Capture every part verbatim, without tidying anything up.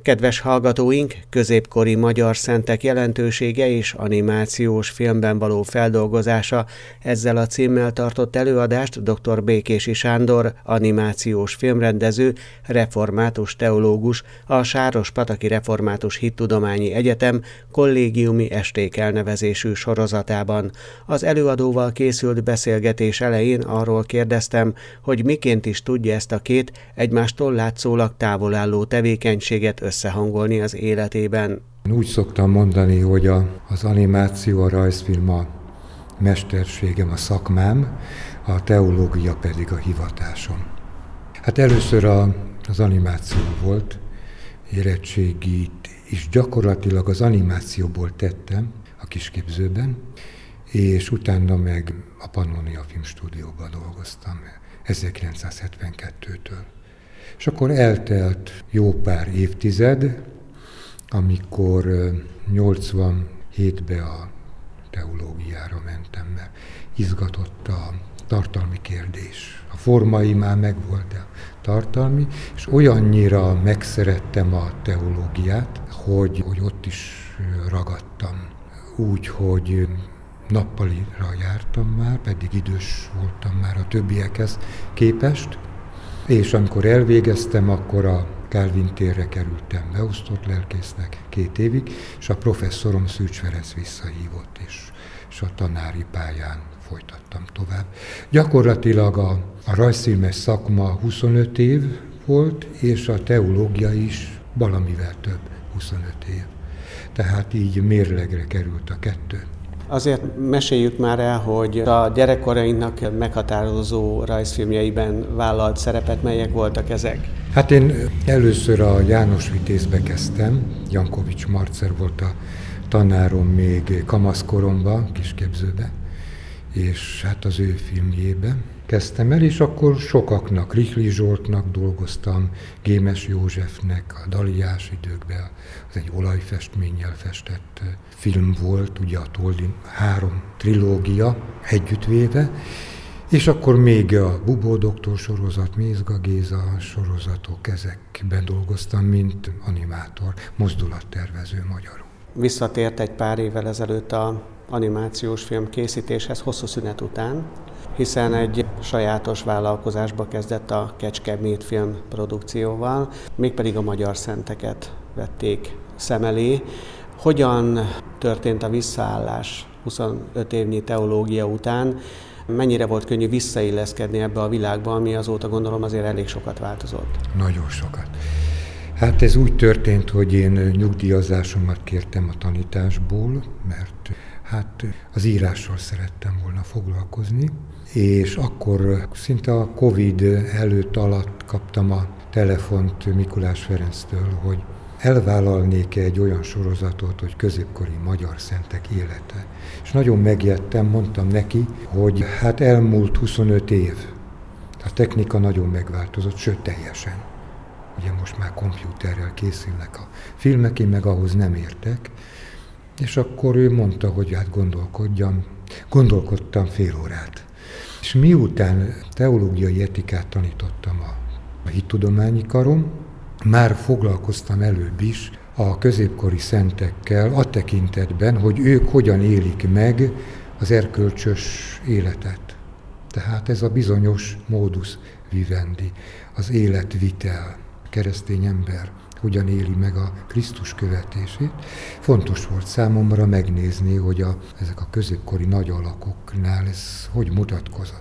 Kedves hallgatóink, középkori magyar szentek jelentősége és animációs filmben való feldolgozása, ezzel a címmel tartott előadást dr. Békési Sándor, animációs filmrendező, református teológus, a Sárospataki Református Hittudományi Egyetem kollégiumi esték elnevezésű sorozatában. Az előadóval készült beszélgetés elején arról kérdeztem, hogy miként is tudja ezt a két egymástól látszólag távol álló tevékenységet összehangolni az életében. Úgy szoktam mondani, hogy a, az animáció, a rajzfilm a mesterségem, a szakmám, a teológia pedig a hivatásom. Hát először a, az animáció volt, érettségit is gyakorlatilag az animációból tettem a Kisképzőben, és utána meg a Pannonia Filmstúdióban dolgoztam ezerkilencszázhetvenkettőtől. És akkor eltelt jó pár évtized, amikor nyolcvanhétben a teológiára mentem, mert izgatott a tartalmi kérdés. A formai már megvolt, a tartalmi, és olyannyira megszerettem a teológiát, hogy, hogy ott is ragadtam. Úgy, hogy nappalira jártam már, pedig idős voltam már a többiekhez képest, és amikor elvégeztem, akkor a Kálvin térre kerültem beosztott lelkésznek két évig, és a professzorom Szűcs Ferenc visszahívott, és, és a tanári pályán folytattam tovább. Gyakorlatilag a, a rajzfilmes szakma huszonöt év volt, és a teológia is valamivel több, huszonöt év. Tehát így mérlegre került a kettő. Azért meséljük már el, hogy a gyerekkorainknak meghatározó rajzfilmjeiben vállalt szerepet, melyek voltak ezek? Hát én először a János Vitézbe kezdtem, Jankovics Marcer volt a tanárom még kamaszkoromban, Kisképzőbe, és hát az ő filmjében kezdtem el, és akkor sokaknak, Rihli Zsoltnak dolgoztam, Gémes Józsefnek, a Daliás időkben, az egy olajfestménnyel festett film volt, ugye a Toldi három trilógia együttvéve, és akkor még a Bubó doktor sorozat, Mézga Géza sorozatok, ezekben dolgoztam, mint animátor, mozdulattervező magyarul. Visszatért egy pár évvel ezelőtt a animációs film készítéshez hosszú szünet után, hiszen egy sajátos vállalkozásba kezdett a Kecskemét film produkcióval, mégpedig a magyar szenteket vették szem elé. Hogyan történt a visszaállás huszonöt évnyi teológia után? Mennyire volt könnyű visszailleszkedni ebbe a világba, ami azóta gondolom azért elég sokat változott? Nagyon sokat. Hát ez úgy történt, hogy én nyugdíjazásomat kértem a tanításból, mert hát az írással szerettem volna foglalkozni, és akkor szinte a Covid előtt alatt kaptam a telefont Mikulás Ferenctől, hogy elvállalnék egy olyan sorozatot, hogy középkori magyar szentek élete. És nagyon megijedtem, mondtam neki, hogy hát elmúlt huszonöt év. A technika nagyon megváltozott, sőt teljesen. Ugye most már kompjúterrel készülnek a filmek, én meg ahhoz nem értek. És akkor ő mondta, hogy hát gondolkodjam. Gondolkodtam fél órát. És miután teológiai etikát tanítottam a, a hittudományi karon, már foglalkoztam előbb is a középkori szentekkel a tekintetben, hogy ők hogyan élik meg az erkölcsös életet. Tehát ez a bizonyos modus vivendi, az életvitel, a keresztény ember hogyan éli meg a Krisztus követését. Fontos volt számomra megnézni, hogy a, ezek a középkori nagy alakoknál ez hogy mutatkozott.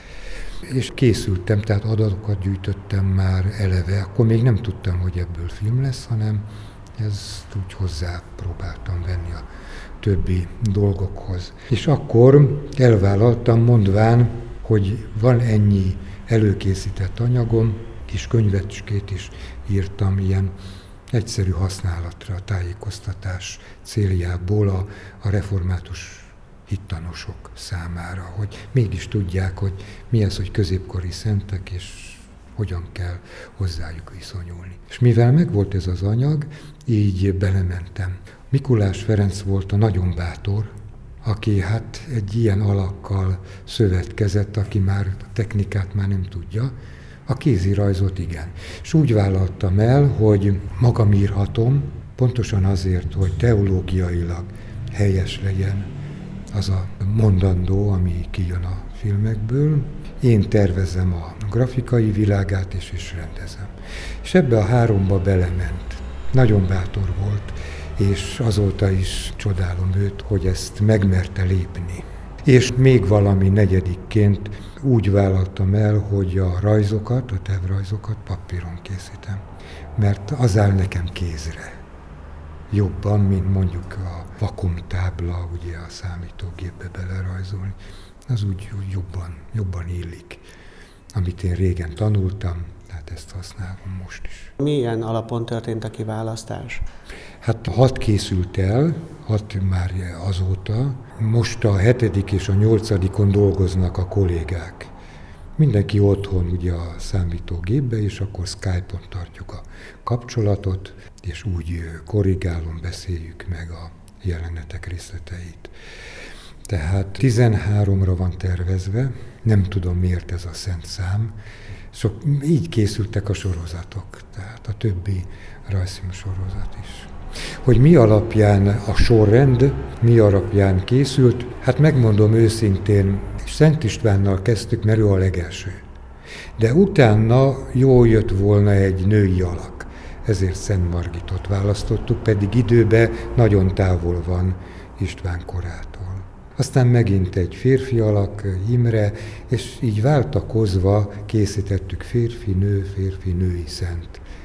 És készültem, tehát adatokat gyűjtöttem már eleve, akkor még nem tudtam, hogy ebből film lesz, hanem ezt úgy hozzá próbáltam venni a többi dolgokhoz. És akkor elvállaltam, mondván, hogy van ennyi előkészített anyagom, kis könyvecskét is írtam ilyen egyszerű használatra, a tájékoztatás céljából a, a református hittanosok számára, hogy mégis tudják, hogy mi ez, hogy középkori szentek, és hogyan kell hozzájuk viszonyulni. És mivel megvolt ez az anyag, így belementem. Mikulás Ferenc volt a nagyon bátor, aki hát egy ilyen alakkal szövetkezett, aki már a technikát már nem tudja, A kézirajzot igen. És úgy vállaltam el, hogy magam írhatom, pontosan azért, hogy teológiailag helyes legyen az a mondandó, ami kijön a filmekből. Én tervezem a grafikai világát, és is rendezem. És ebbe a háromba belement. Nagyon bátor volt, és azóta is csodálom őt, hogy ezt megmerte lépni. És még valami negyedikként úgy vállaltam el, hogy a rajzokat, a tervrajzokat papíron készítem, mert az áll nekem kézre. Jobban, mint mondjuk a vakuumtábla, ugye a számítógépbe belerajzolni. Az úgy, úgy jobban, jobban illik. Amit én régen tanultam, tehát ezt használom most is. Milyen alapon történt a kiválasztás? Hát hat készült el, hat már azóta. Most a hetedik és a nyolcadikon dolgoznak a kollégák. Mindenki otthon ugye a számítógépbe, és akkor Skype-on tartjuk a kapcsolatot, és úgy korrigálom, beszéljük meg a jelenetek részleteit. Tehát tizenháromra van tervezve, nem tudom miért ez a szent szám, sok, így készültek a sorozatok, tehát a többi rajzfilm sorozat is. Hogy mi alapján a sorrend, mi alapján készült, hát megmondom őszintén, Szent Istvánnal kezdtük, mert ő a legelső. De utána jól jött volna egy női alak, ezért Szent Margitot választottuk, pedig időben nagyon távol van István korától. Aztán megint egy férfi alak, Imre, és így váltakozva készítettük férfi-nő, férfi-női szent.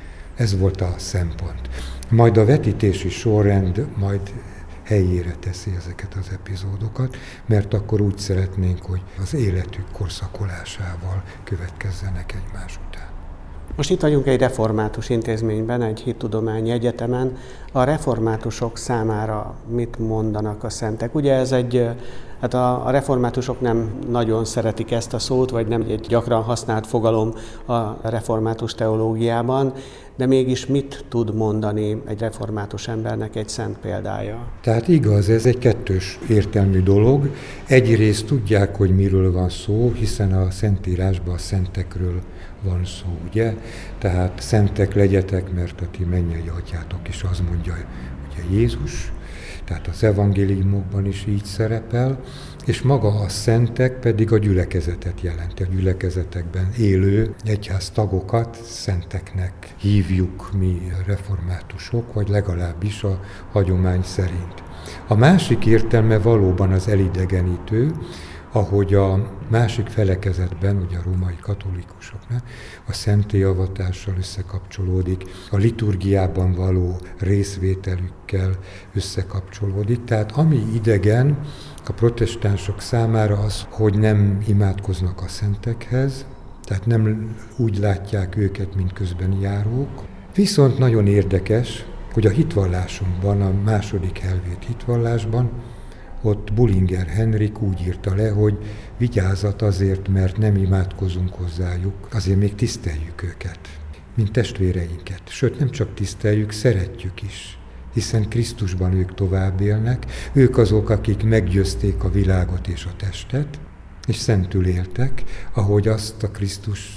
Ez volt a szempont. Majd a vetítési sorrend majd helyére teszi ezeket az epizódokat, mert akkor úgy szeretnénk, hogy az életük korszakolásával következzenek egymás után. Most itt vagyunk egy református intézményben, egy hittudományi egyetemen. A reformátusok számára mit mondanak a szentek? Ugye ez egy, hát a, a reformátusok nem nagyon szeretik ezt a szót, vagy nem egy gyakran használt fogalom a református teológiában, de mégis mit tud mondani egy református embernek egy szent példája? Tehát igaz, ez egy kettős értelmű dolog. Egyrészt tudják, hogy miről van szó, hiszen a Szentírásban a szentekről van szó, ugye? Tehát szentek legyetek, mert a ti mennyei atyátok is az mondja, ugye Jézus, tehát az evangéliumokban is így szerepel, és maga a szentek pedig a gyülekezetet jelenti. A gyülekezetekben élő egyház tagokat szenteknek hívjuk mi reformátusok, vagy legalábbis a hagyomány szerint. A másik értelme valóban az elidegenítő, ahogy a másik felekezetben, ugye a római katolikusoknál, a szentélyavatással összekapcsolódik, a liturgiában való részvételükkel összekapcsolódik. Tehát ami idegen a protestánsok számára az, hogy nem imádkoznak a szentekhez, tehát nem úgy látják őket, mint közbeni járók. Viszont nagyon érdekes, hogy a hitvallásunkban, a második helvét hitvallásban, ott Bullinger Henrik úgy írta le, hogy vigyázat azért, mert nem imádkozunk hozzájuk, azért még tiszteljük őket, mint testvéreinket. Sőt, nem csak tiszteljük, szeretjük is, hiszen Krisztusban ők tovább élnek, ők azok, akik meggyőzték a világot és a testet, és szentül éltek, ahogy azt a Krisztus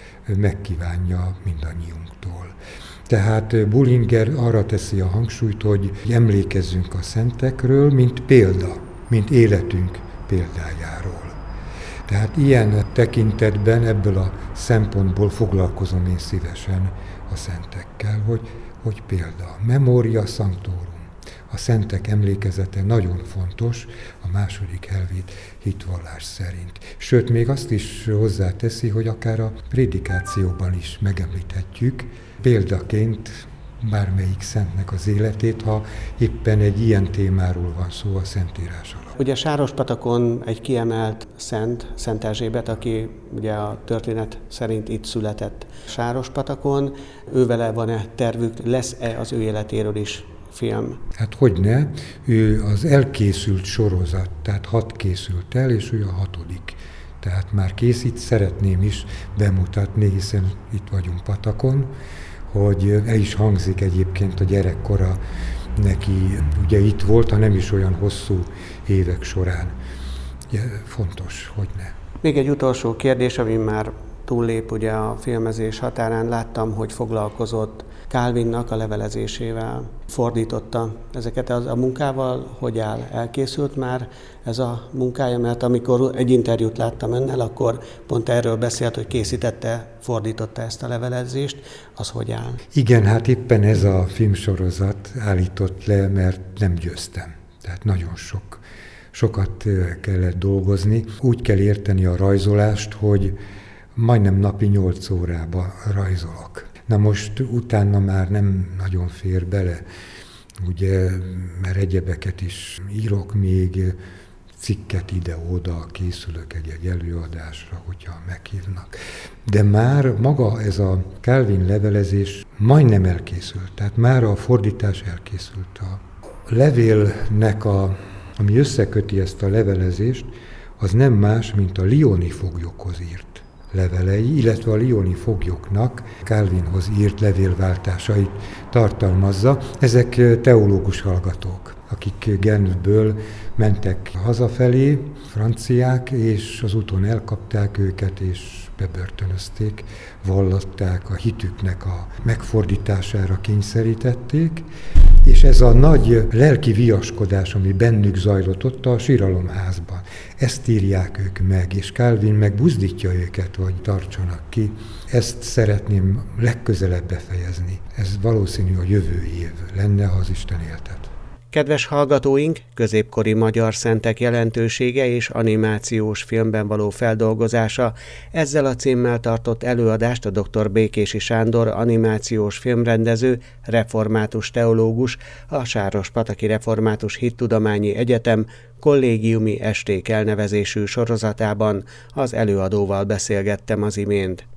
megkívánja mindannyiunktól. Tehát Bullinger arra teszi a hangsúlyt, hogy emlékezzünk a szentekről, mint példa, mint életünk példájáról. Tehát ilyen tekintetben, ebből a szempontból foglalkozom én szívesen a szentekkel, hogy, hogy példa. Memoria sanctorum. A szentek emlékezete nagyon fontos a második helvét hitvallás szerint. Sőt, még azt is hozzáteszi, hogy akár a prédikációban is megemlíthetjük, példaként bármelyik szentnek az életét, ha éppen egy ilyen témáról van szó a Szentírás alatt. Ugye Sárospatakon egy kiemelt szent, Szent Erzsébet, aki ugye a történet szerint itt született Sárospatakon. Ővele van-e tervük, lesz-e az ő életéről is film? Hát hogyne, ő az elkészült sorozat, tehát hat készült el, és ő a hatodik. Tehát már készít, szeretném is bemutatni, hiszen itt vagyunk Patakon, hogy el is hangzik egyébként a gyerekkora neki, ugye itt volt, ha nem is olyan hosszú évek során. Ja, fontos, hogy ne. Még egy utolsó kérdés, ami már túllép ugye a filmezés határán. Láttam, hogy foglalkozott Calvinnak a levelezésével, fordította ezeket a, a munkával, hogy áll? Elkészült már ez a munkája? Mert amikor egy interjút láttam önnel, akkor pont erről beszélt, hogy készítette, fordította ezt a levelezést. Az hogy áll? Igen, hát éppen ez a filmsorozat állított le, mert nem győztem. Tehát nagyon sok, sokat kellett dolgozni. Úgy kell érteni a rajzolást, hogy majdnem napi nyolc órába rajzolok. Na most utána már nem nagyon fér bele, ugye, mert egyebeket is írok még, cikket ide-oda, készülök egy-egy előadásra, hogyha meghívnak. De már maga ez a Calvin levelezés majdnem elkészült, tehát már a fordítás elkészült. A levélnek, a, ami összeköti ezt a levelezést, az nem más, mint a lyoni foglyokhoz írt levelei, illetve a lyoni foglyoknak Calvinhoz írt levélváltásait tartalmazza. Ezek teológus hallgatók, akik Genfből mentek hazafelé, franciák, és az úton elkapták őket, és bebörtönözték, vallották, a hitüknek a megfordítására kényszerítették, és ez a nagy lelki viaskodás, ami bennük zajlott ott a síralomházban, ezt írják ők meg, és Calvin meg buzdítja őket, hogy tartsanak ki. Ezt szeretném legközelebb befejezni. Ez valószínű a jövő év lenne, ha az Isten éltet. Kedves hallgatóink, középkori magyar szentek jelentősége és animációs filmben való feldolgozása, ezzel a címmel tartott előadást a dr. Békési Sándor animációs filmrendező, református teológus, a Sárospataki Református Hittudományi Egyetem kollégiumi esték elnevezésű sorozatában az előadóval beszélgettem az imént.